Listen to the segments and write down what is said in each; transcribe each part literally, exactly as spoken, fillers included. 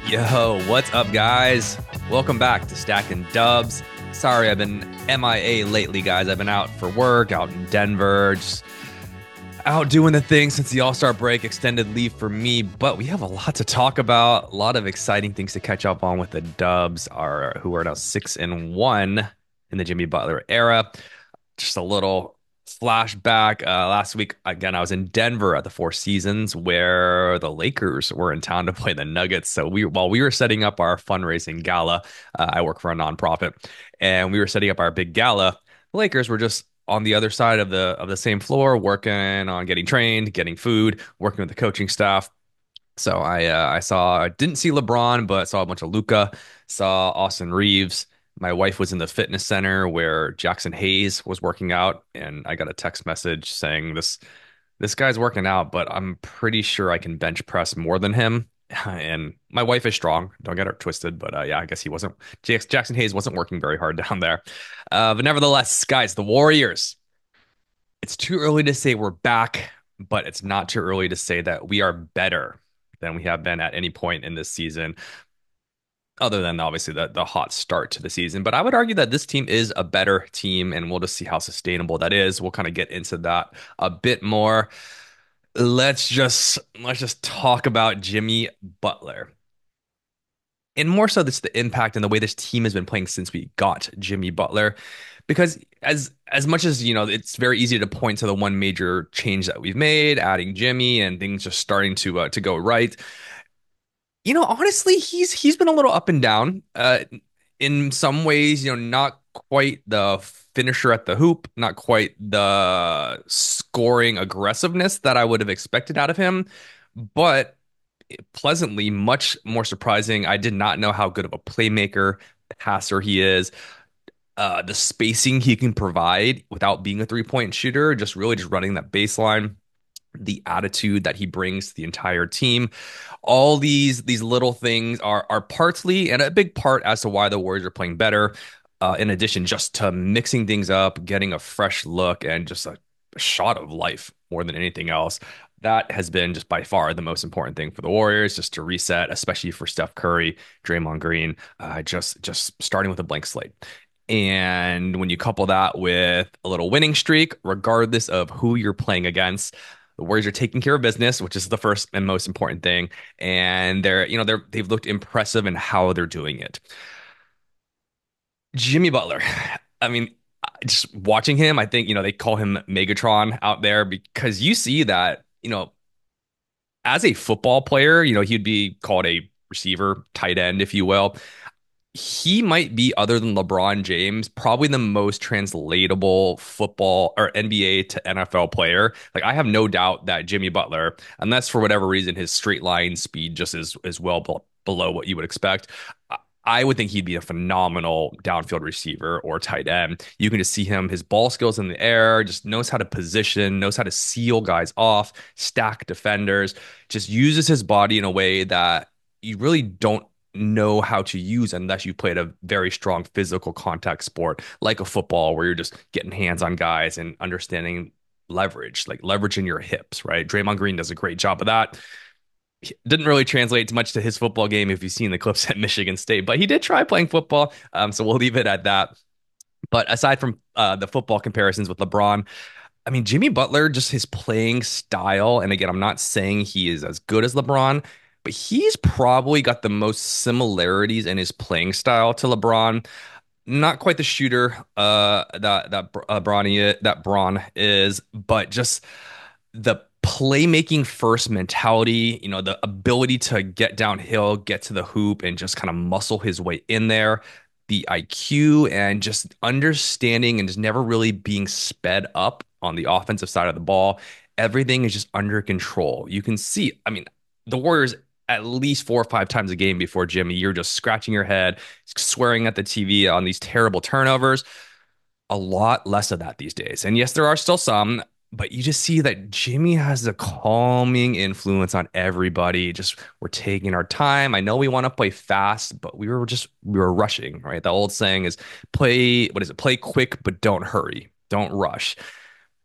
Yo, what's up, guys? Welcome back to Stacking Dubs. Sorry, I've been M I A lately, guys. I've been out for work, out in Denver, just out doing the thing since the All-Star break, extended leave for me. But we have a lot to talk about, a lot of exciting things to catch up on with the Dubs, are who are now six and one in the Jimmy Butler era. Just a little flashback. Uh, last week, again, I was in Denver at the Four Seasons where the Lakers were in town to play the Nuggets. So we, while we were setting up our fundraising gala, uh, I work for a nonprofit, and we were setting up our big gala. The Lakers were just on the other side of the of the same floor, working on getting trained, getting food, working with the coaching staff. So I uh, I saw I didn't see LeBron, but saw a bunch of Luca, saw Austin Reeves. My wife was in the fitness center where Jackson Hayes was working out, and I got a text message saying this this guy's working out, but I'm pretty sure I can bench press more than him. And my wife is strong. Don't get her twisted, but uh, yeah, I guess he wasn't. Jackson Hayes wasn't working very hard down there. Uh, but nevertheless, guys, the Warriors. It's too early to say we're back, but it's not too early to say that we are better than we have been at any point in this season, other than obviously the, the hot start to the season. But I would argue that this team is a better team, and we'll just see how sustainable that is. We'll kind of get into that a bit more. Let's just let's just talk about Jimmy Butler. And more so, this the impact and the way this team has been playing since we got Jimmy Butler. Because as as much as you know, it's very easy to point to the one major change that we've made, adding Jimmy and things just starting to uh, to go right. You know, honestly, he's he's been a little up and down. Uh, in some ways, you know, not quite the finisher at the hoop, not quite the scoring aggressiveness that I would have expected out of him, but pleasantly much more surprising. I did not know how good of a playmaker, passer he is. Uh, the spacing he can provide without being a three-point shooter, just really just running that baseline, the attitude that he brings to the entire team. All these these little things are are partly and a big part as to why the Warriors are playing better. Uh, in addition, just to mixing things up, getting a fresh look, and just a, a shot of life more than anything else. That has been just by far the most important thing for the Warriors, just to reset, especially for Steph Curry, Draymond Green, uh, just just starting with a blank slate. And when you couple that with a little winning streak, regardless of who you're playing against, the Warriors are taking care of business, which is the first and most important thing. And they're, you know, they're they've looked impressive in how they're doing it. Jimmy Butler, I mean, just watching him, I think, you know, they call him Megatron out there because you see that, you know, as a football player, you know, he'd be called a receiver, tight end, if you will. He might be, other than LeBron James, probably the most translatable football or N B A to N F L player. Like, I have no doubt that Jimmy Butler, unless for whatever reason his straight line speed just is is well be- below what you would expect, I I would think he'd be a phenomenal downfield receiver or tight end. You can just see him, his ball skills in the air, just knows how to position, knows how to seal guys off, stack defenders, just uses his body in a way that you really don't know how to use unless you played a very strong physical contact sport like a football where you're just getting hands on guys and understanding leverage, like leveraging your hips, right? Draymond Green does a great job of that. He didn't really translate much to his football game if you've seen the clips at Michigan State, but he did try playing football. Um, so we'll leave it at that. But aside from uh, the football comparisons with LeBron, I mean, Jimmy Butler, just his playing style, and again, I'm not saying he is as good as LeBron, but he's probably got the most similarities in his playing style to LeBron. Not quite the shooter uh, that that uh, Bronny that Braun is, but just the playmaking first mentality, you know, the ability to get downhill, get to the hoop, and just kind of muscle his way in there. The I Q and just understanding and just never really being sped up on the offensive side of the ball. Everything is just under control. You can see, I mean, the Warriors at least four or five times a game before Jimmy, you're just scratching your head, swearing at the T V on these terrible turnovers. A lot less of that these days. And yes, there are still some, but you just see that Jimmy has a calming influence on everybody. Just we're taking our time. I know we want to play fast, but we were just we were rushing, right? The old saying is play, what is it? Play quick, but don't hurry. Don't rush.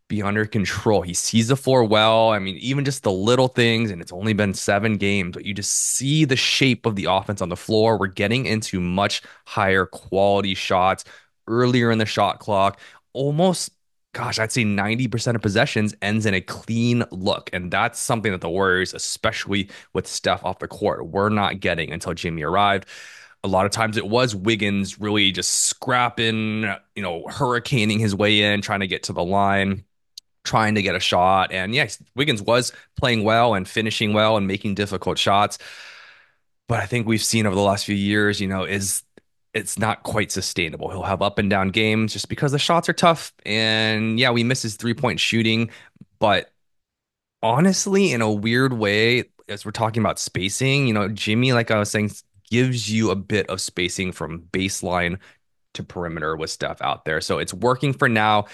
be under control. He sees the floor well. I mean, even just the little things, and it's only been seven games, but you just see the shape of the offense on the floor. We're getting into much higher quality shots earlier in the shot clock. Almost, gosh, I'd say ninety percent of possessions ends in a clean look. And that's something that the Warriors, especially with Steph off the court, were not getting until Jimmy arrived. A lot of times it was Wiggins really just scrapping, you know, hurricaning his way in, trying to get to the line, trying to get a shot. And yes, Wiggins was playing well and finishing well and making difficult shots. But I think we've seen over the last few years, you know, is it's not quite sustainable. He'll have up and down games just because the shots are tough. And yeah, we miss his three point shooting. But honestly, in a weird way, as we're talking about spacing, you know, Jimmy, like I was saying, gives you a bit of spacing from baseline to perimeter with stuff out there. So it's working for now.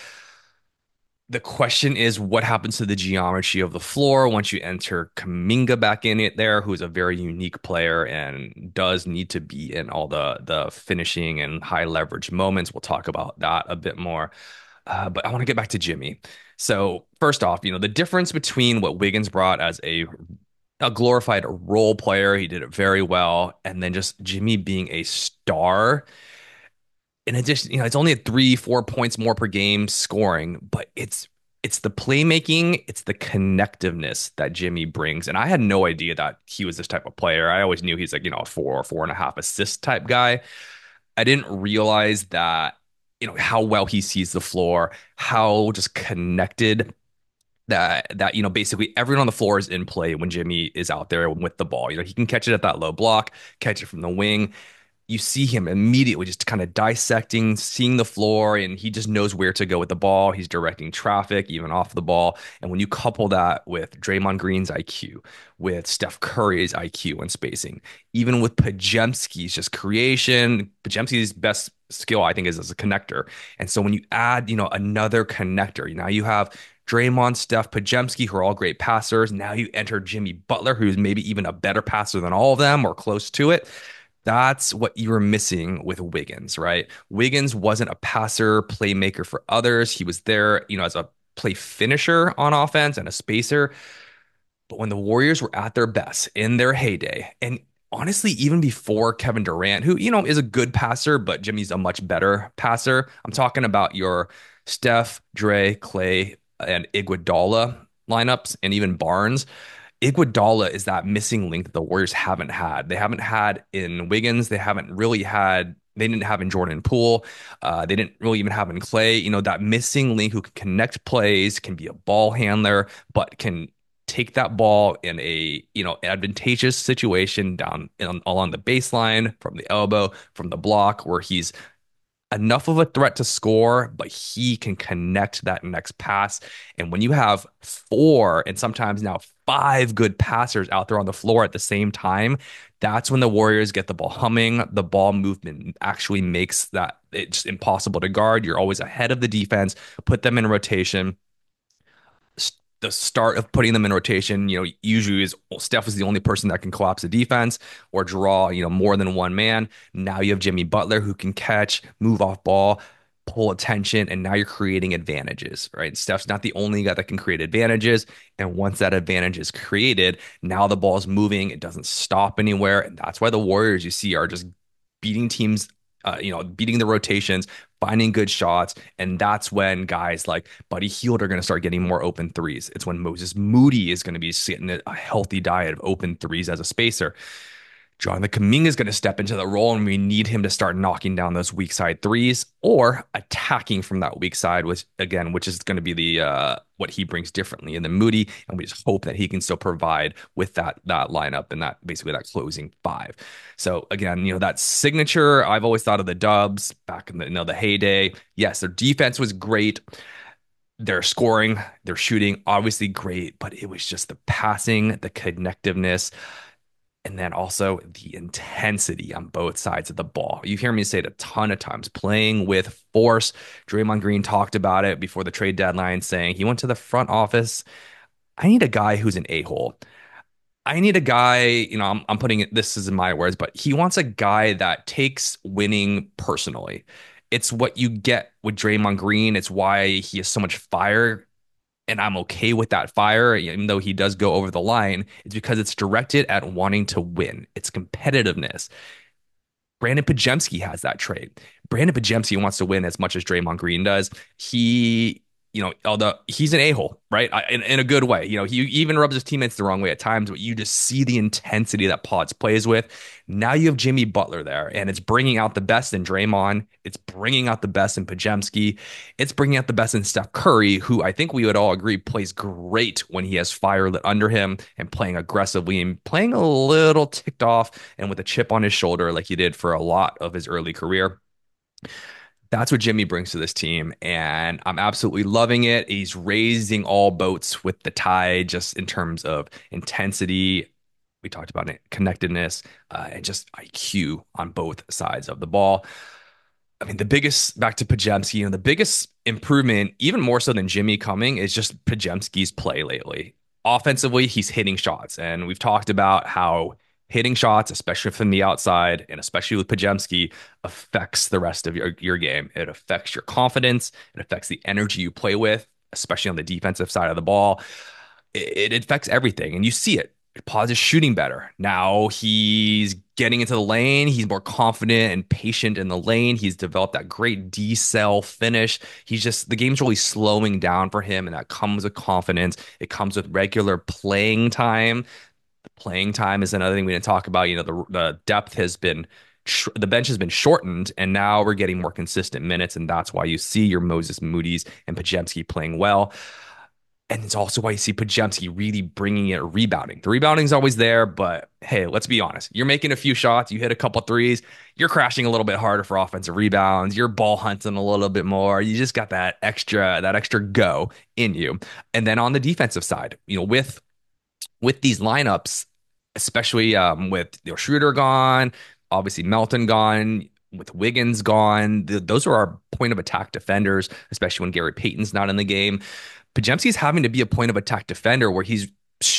The question is what happens to the geometry of the floor once you enter Kaminga back in it there, who's a very unique player and does need to be in all the the finishing and high leverage moments. We'll talk about that a bit more. Uh, but I want to get back to Jimmy. So first off, you know, the difference between what Wiggins brought as a a glorified role player, he did it very well, and then just Jimmy being a star and it just, you know, it's only at three, four points more per game scoring, but it's it's the playmaking, it's the connectiveness that Jimmy brings. And I had no idea that he was this type of player. I always knew he's like, you know, a four or four and a half assist type guy. I didn't realize that, you know, how well he sees the floor, how just connected that that you know basically everyone on the floor is in play when Jimmy is out there with the ball. You know, he can catch it at that low block, catch it from the wing. You see him immediately just kind of dissecting, seeing the floor, and he just knows where to go with the ball. He's directing traffic, even off the ball. And when you couple that with Draymond Green's I Q, with Steph Curry's I Q and spacing, even with Pajemski's just creation, Pajemski's best skill, I think, is as a connector. And so when you add, you know, another connector, now you have Draymond, Steph, Pajemski, who are all great passers. Now you enter Jimmy Butler, who's maybe even a better passer than all of them or close to it. That's what you were missing with Wiggins, right? Wiggins wasn't a passer, playmaker for others. He was there, you know, as a play finisher on offense and a spacer. But when the Warriors were at their best in their heyday, and honestly, even before Kevin Durant, who, you know, is a good passer, but Jimmy's a much better passer. I'm talking about your Steph, Dre, Clay, and Iguodala lineups, and even Barnes. Iguodala is that missing link that the Warriors haven't had. They haven't had in Wiggins. They haven't really had. They didn't have in Jordan Poole. Uh, they didn't really even have in Clay. You know, that missing link who can connect plays, can be a ball handler, but can take that ball in a, you know, advantageous situation down in, along the baseline, from the elbow, from the block, where he's enough of a threat to score, but he can connect that next pass. And when you have four and sometimes now five good passers out there on the floor at the same time, that's when the Warriors get the ball humming. The ball movement actually makes that it's impossible to guard. You're always ahead of the defense, put them in rotation. The start of putting them in rotation, you know, usually is well, Steph is the only person that can collapse the defense or draw, you know, more than one man. Now you have Jimmy Butler who can catch, move off ball, pull attention, and now you're creating advantages, right? Steph's not the only guy that can create advantages. And once that advantage is created, now the ball's moving, it doesn't stop anywhere. And that's why the Warriors you see are just beating teams, uh, you know, beating the rotations, finding good shots. And that's when guys like Buddy Hield are going to start getting more open threes. It's when Moses Moody is going to be getting a healthy diet of open threes as a spacer. Jonathan Kuminga is going to step into the role, and we need him to start knocking down those weak side threes or attacking from that weak side, which again, which is going to be the uh, what he brings differently in the Moody, and we just hope that he can still provide with that that lineup and that basically that closing five. So again, you know that signature. I've always thought of the Dubs back in the you know the heyday. Yes, their defense was great. Their scoring, their shooting, obviously great, but it was just the passing, the connectiveness. And then also the intensity on both sides of the ball. You hear me say it a ton of times, playing with force. Draymond Green talked about it before the trade deadline, saying he went to the front office. I need a guy who's an a-hole. I need a guy, you know, I'm, I'm putting it, this is in my words, but he wants a guy that takes winning personally. It's what you get with Draymond Green. It's why he has so much fire and I'm okay with that fire, even though he does go over the line, it's because it's directed at wanting to win. It's competitiveness. Brandon Pajemski has that trait. Brandon Pajemski wants to win as much as Draymond Green does. He, you know, although he's an a-hole, right? I, in, in a good way. You know, he even rubs his teammates the wrong way at times, but you just see the intensity that Pods plays with. Now you have Jimmy Butler there, and it's bringing out the best in Draymond. It's bringing out the best in Pajemski. It's bringing out the best in Steph Curry, who I think we would all agree plays great when he has fire lit under him and playing aggressively and playing a little ticked off and with a chip on his shoulder like he did for a lot of his early career. That's what Jimmy brings to this team, and I'm absolutely loving it. He's raising all boats with the Tide, just in terms of intensity. We talked about it, connectedness, uh, and just I Q on both sides of the ball. I mean, the biggest back to Pajemski, you know, the biggest improvement, even more so than Jimmy coming, is just Pajemski's play lately. Offensively, he's hitting shots, and we've talked about how hitting shots, especially from the outside, and especially with Pajemski, affects the rest of your your game. It affects your confidence. It affects the energy you play with, especially on the defensive side of the ball. It, it affects everything, and you see it. Paz is shooting better. Now he's getting into the lane. He's more confident and patient in the lane. He's developed that great D-cell finish. He's just, the game's really slowing down for him, and that comes with confidence. It comes with regular playing time. The playing time is another thing we didn't talk about. You know, the, the depth has been, sh- the bench has been shortened, and now we're getting more consistent minutes, and that's why you see your Moses Moody's and Pajemski playing well. And it's also why you see Pajemski really bringing it rebounding. The rebounding is always there, but hey, let's be honest. You're making a few shots, you hit a couple threes, you're crashing a little bit harder for offensive rebounds, you're ball hunting a little bit more. You just got that extra, that extra go in you. And then on the defensive side, you know, with with these lineups, especially um, with you know, Schroeder gone, obviously Melton gone, with Wiggins gone, th- those are our point of attack defenders, especially when Gary Payton's not in the game. Pajemski's having to be a point of attack defender where he's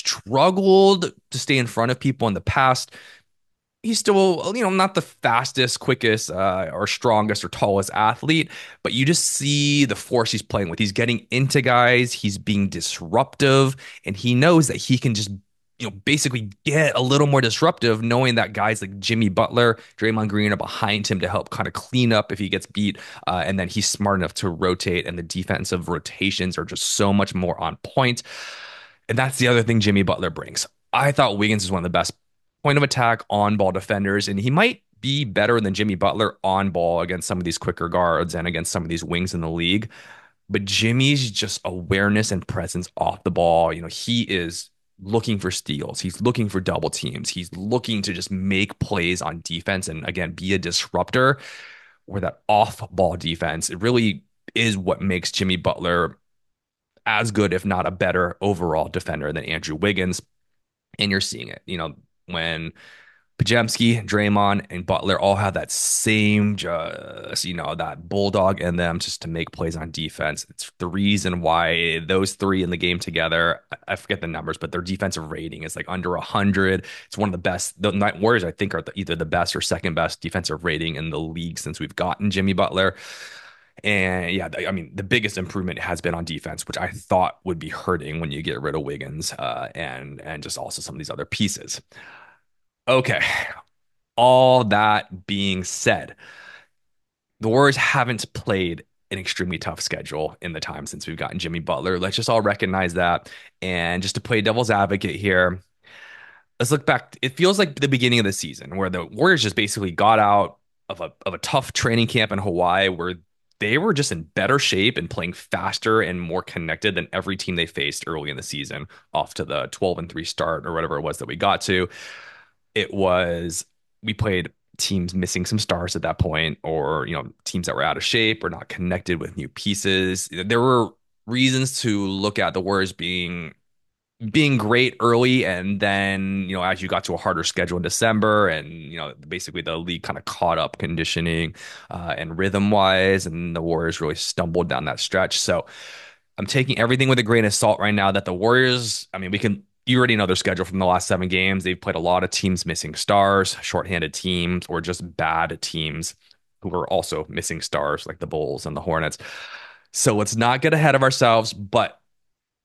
struggled to stay in front of people in the past. He's still, you know, not the fastest, quickest, uh, or strongest or tallest athlete, but you just see the force he's playing with. He's getting into guys, he's being disruptive, and he knows that he can just, you know, basically get a little more disruptive, knowing that guys like Jimmy Butler, Draymond Green are behind him to help kind of clean up if he gets beat. Uh, and then he's smart enough to rotate, and the defensive rotations are just so much more on point. And that's the other thing Jimmy Butler brings. I thought Wiggins is one of the best point of attack on ball defenders, and he might be better than Jimmy Butler on ball against some of these quicker guards and against some of these wings in the league. But Jimmy's just awareness and presence off the ball, you know, he is looking for steals. He's looking for double teams. He's looking to just make plays on defense and again be a disruptor. Where that off ball defense, it really is what makes Jimmy Butler as good, if not a better overall defender than Andrew Wiggins. And you're seeing it, you know, when Pajemski, Draymond, and Butler all have that same, just, you know, that bulldog in them just to make plays on defense. It's the reason why those three in the game together, I forget the numbers, but their defensive rating is like under one hundred. It's one of the best. The Night Warriors, I think, are the, either the best or second best defensive rating in the league since we've gotten Jimmy Butler. And yeah, I mean, the biggest improvement has been on defense, which I thought would be hurting when you get rid of Wiggins, uh, and and just also some of these other pieces. Okay, all that being said, the Warriors haven't played an extremely tough schedule in the time since we've gotten Jimmy Butler. Let's just all recognize that. And just to play devil's advocate here, let's look back. It feels like the beginning of the season where the Warriors just basically got out of a of a tough training camp in Hawaii where they were just in better shape and playing faster and more connected than every team they faced early in the season, off to the twelve and three start or whatever it was that we got to. It was we played teams missing some stars at that point, or you know, teams that were out of shape or not connected with new pieces. There were reasons to look at the Warriors being being great early, and then you know, as you got to a harder schedule in December, and you know, basically the league kind of caught up conditioning uh, and rhythm wise, and the Warriors really stumbled down that stretch. So I'm taking everything with a grain of salt right now. That the Warriors, I mean, we can. You already know their schedule from the last seven games. They've played a lot of teams missing stars, shorthanded teams, or just bad teams who are also missing stars, like the Bulls and the Hornets. So let's not get ahead of ourselves, but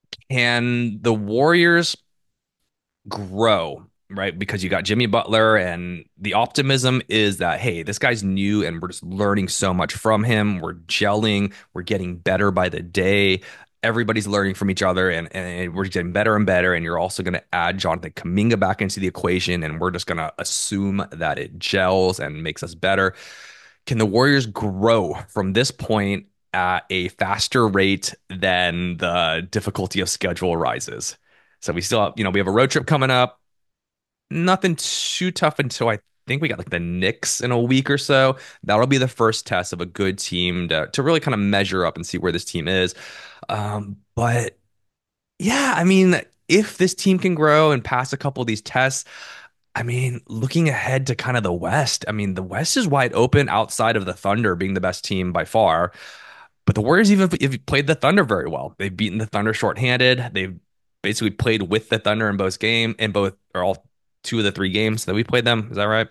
Can the Warriors grow, right? Because you got Jimmy Butler, and the optimism is that, hey, this guy's new and we're just learning so much from him. We're gelling, we're getting better by the day. Everybody's learning from each other, and, and we're getting better and better. And you're also going to add Jonathan Kuminga back into the equation, and we're just going to assume that it gels and makes us better. Can the Warriors grow from this point at a faster rate than the difficulty of schedule rises? So we still have, you know, we have a road trip coming up. Nothing too tough until I think we got like the Knicks in a week or so. That'll be the first test of a good team to, to really kind of measure up and see where this team is. Um, but yeah, I mean, if this team can grow and pass a couple of these tests, I mean, looking ahead to kind of the West, I mean, the West is wide open outside of the Thunder being the best team by far. But the Warriors even have played the Thunder very well. They've beaten the Thunder shorthanded. They've basically played with the Thunder in both game in both or all two of the three games that we played them. Is that right?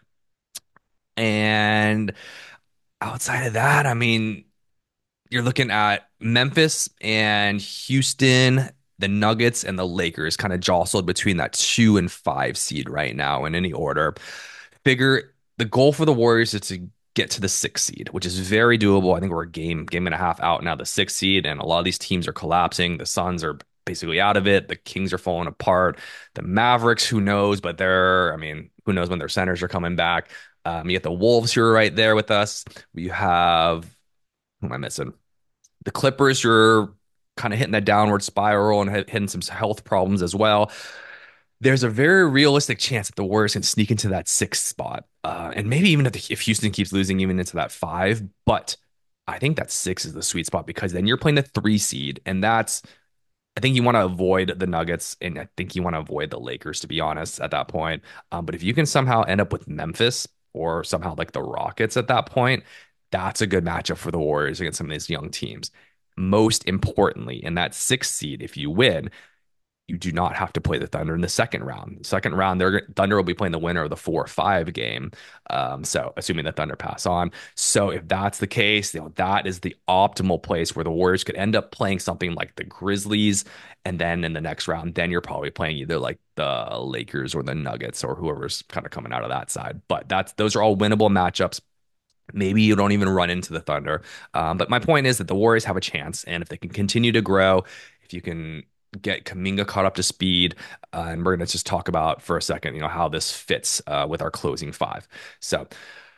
And outside of that, I mean, you're looking at Memphis and Houston, the Nuggets and the Lakers kind of jostled between that two and five seed right now in any order. Figure the goal for the Warriors is to get to the sixth seed, which is very doable. I think we're a game, game and a half out now, the sixth seed, and a lot of these teams are collapsing. The Suns are basically out of it. The Kings are falling apart. The Mavericks, who knows? But they're, I mean, who knows when their centers are coming back? Um, you get the Wolves who are right there with us. You have, who am I missing? The Clippers, you're kind of hitting a downward spiral and hitting some health problems as well. There's a very realistic chance that the Warriors can sneak into that sixth spot, uh, and maybe even if, the, if Houston keeps losing, even into that five. But I think that six is the sweet spot because then you're playing the three seed, and that's I think you want to avoid the Nuggets, and I think you want to avoid the Lakers, to be honest, at that point. Um, but if you can somehow end up with Memphis or somehow like the Rockets at that point, that's a good matchup for the Warriors against some of these young teams. Most importantly, in that sixth seed, if you win, you do not have to play the Thunder in the second round. The second round, they're Thunder will be playing the winner of the four or five game. Um, so assuming the Thunder pass on. So if that's the case, you know, that is the optimal place where the Warriors could end up playing something like the Grizzlies. And then in the next round, then you're probably playing either like the Lakers or the Nuggets or whoever's kind of coming out of that side. But that's those are all winnable matchups. Maybe you don't even run into the Thunder. Um, but my point is that the Warriors have a chance. And if they can continue to grow, if you can get Kuminga caught up to speed, uh, and we're going to just talk about for a second, you know, how this fits uh, with our closing five. So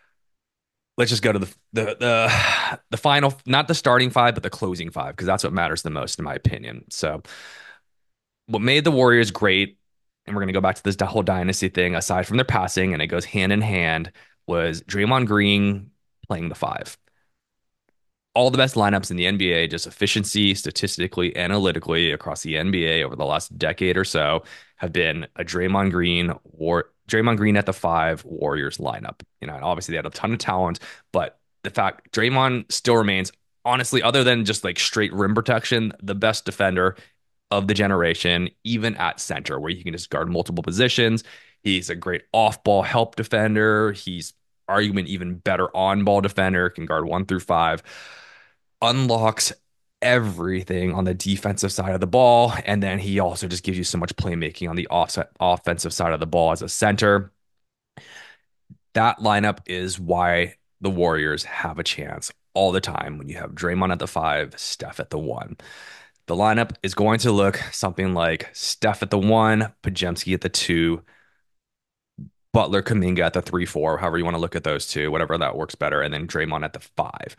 let's just go to the, the the the final, not the starting five, but the closing five, because that's what matters the most, in my opinion. So what made the Warriors great, and we're going to go back to this whole dynasty thing, aside from their passing, and it goes hand in hand, was Draymond Green playing the five. All the best lineups in the N B A, just efficiency, statistically, analytically across the N B A over the last decade or so, have been a Draymond Green war Draymond Green at the five Warriors lineup. You know, and obviously they had a ton of talent, but the fact Draymond still remains, honestly, other than just like straight rim protection, the best defender of the generation, even at center, where you can just guard multiple positions. He's a great off-ball help defender. He's arguably even better on-ball defender, can guard one through five, unlocks everything on the defensive side of the ball. And then he also just gives you so much playmaking on the offset offensive side of the ball as a center. That lineup is why the Warriors have a chance all the time when you have Draymond at the five, Steph at the one. The lineup is going to look something like Steph at the one, Podziemski at the two, Butler, Kuminga at the three, four, however you want to look at those two, whatever that works better, and then Draymond at the five.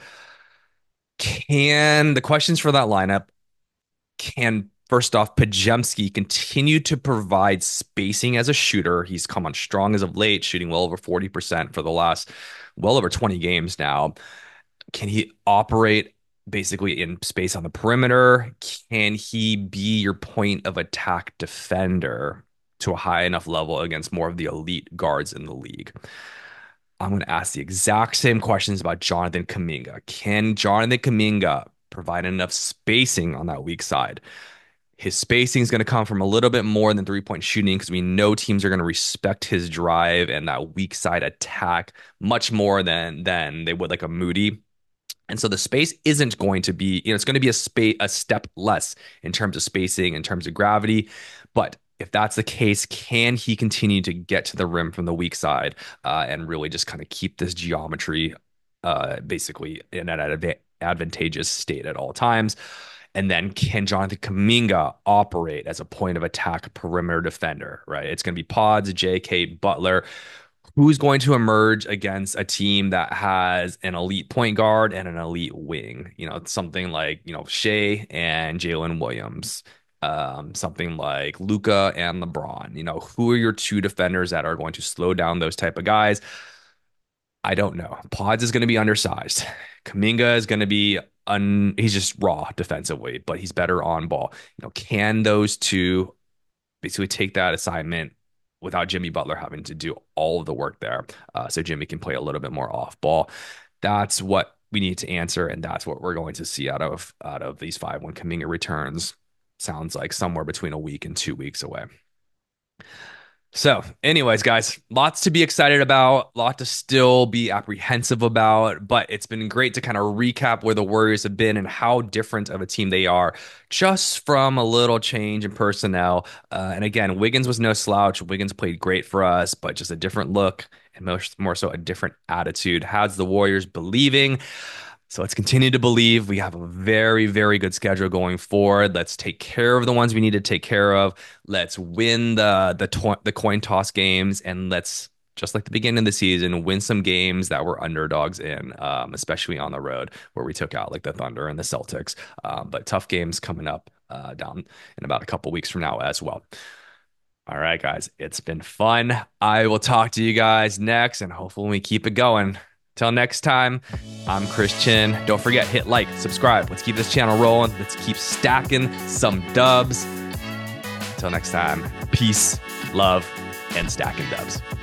Can the questions for that lineup, can first off, Podziemski continue to provide spacing as a shooter? He's come on strong as of late, shooting well over forty percent for the last well over twenty games now. Can he operate basically in space on the perimeter? Can he be your point of attack defender to a high enough level against more of the elite guards in the league? I'm going to ask the exact same questions about Jonathan Kuminga. Can Jonathan Kuminga provide enough spacing on that weak side? His spacing is going to come from a little bit more than three point shooting because we know teams are going to respect his drive and that weak side attack much more than than they would like a Moody. And so the space isn't going to be, you know, it's going to be a space, a step less in terms of spacing, in terms of gravity. But if that's the case, can he continue to get to the rim from the weak side uh, and really just kind of keep this geometry uh, basically in an adva- advantageous state at all times? And then can Jonathan Kuminga operate as a point of attack perimeter defender, right? It's going to be Pods, J K, Butler. Who's going to emerge against a team that has an elite point guard and an elite wing? You know, something like, you know, Shea and Jalen Williams, um, something like Luka and LeBron. You know, who are your two defenders that are going to slow down those type of guys? I don't know. Pods is going to be undersized. Kuminga is going to be un he's just raw defensively, but he's better on ball. You know, can those two basically take that assignment without Jimmy Butler having to do all of the work there, uh, so Jimmy can play a little bit more off ball? That's what we need to answer, and that's what we're going to see out of out of these five when Kuminga returns. Sounds like somewhere between a week and two weeks away. So, anyways, guys, lots to be excited about, lot to still be apprehensive about, but it's been great to kind of recap where the Warriors have been and how different of a team they are just from a little change in personnel. Uh, and again, Wiggins was no slouch. Wiggins played great for us, but just a different look and more, more so a different attitude has the Warriors believing. So let's continue to believe. We have a very, very good schedule going forward. Let's take care of the ones we need to take care of. Let's win the the to- the coin toss games, and let's, just like the beginning of the season, win some games that we're underdogs in, um, especially on the road where we took out like the Thunder and the Celtics. Um, but tough games coming up uh, down in about a couple weeks from now as well. All right, guys, it's been fun. I will talk to you guys next, and hopefully we keep it going. Till next time, I'm Chris Chin. Don't forget, hit like, subscribe. Let's keep this channel rolling. Let's keep stacking some dubs. Until next time, peace, love, and stacking dubs.